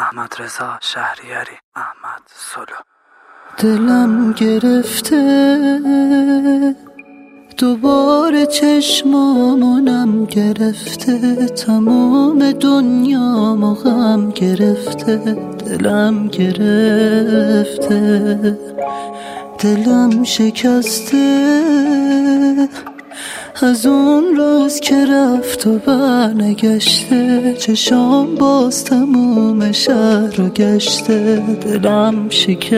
احمد رضا شهریاری، احمد سولو. دلم گرفته دوباره چشمامونم گرفته، تمام دنیامو غم گرفته. دلم گرفته، دلم شکسته از اون روز که رفت و برنگشته. چشام باز تموم شهر رو گشته، دلم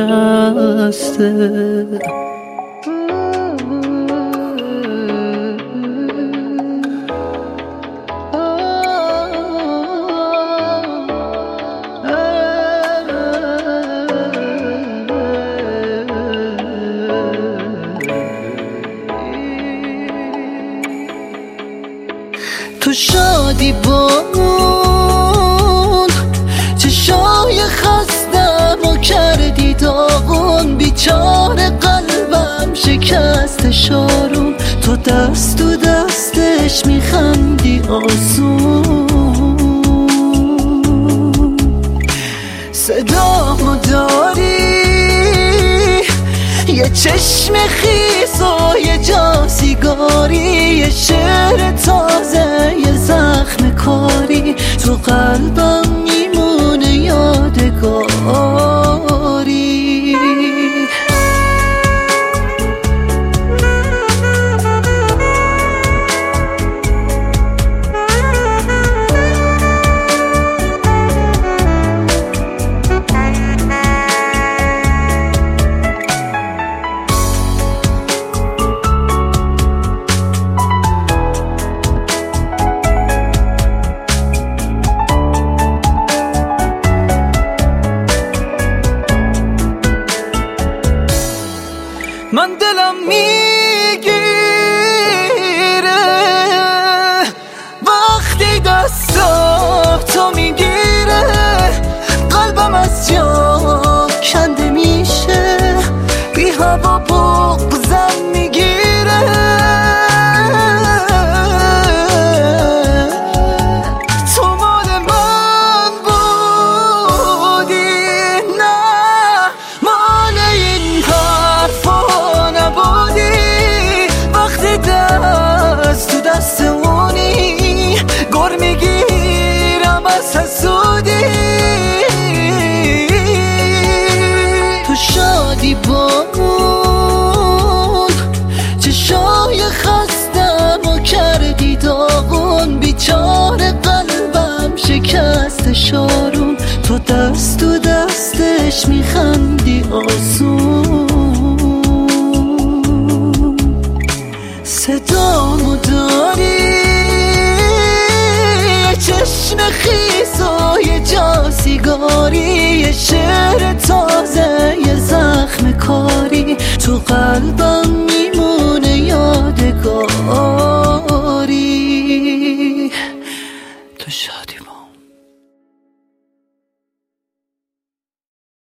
شکسته. تو شادی با اون چشای خستم و کردی داغون، بیچاره قلبم شکست شارون. تو دست تو دستش میخندی آسون، صدامو داری یه چشم خیس و یه جا سیگاری، یه شعر تازه یه زخم کاری، تو قلبم میمونه یادگاری. من دلم میگیره وقتی دستاتو میگیره، قلبم از جا کنده میشه، بی هوا بغضم میگیره. تو مال من بودی، نه مال این حرفا نبودی. وقتی دست تو دستمونی گر میگیرم از حسودی. تو شادی با اون چشای خستم و کردی داغون، بیچاره قلبم شکست شارون. تو دست تو دستش میخندی آسون، صدامو داری یه چشم خیس و یه جا سیگاری، یه شعر تازه یه زخم کاری، تو قلبم میمونه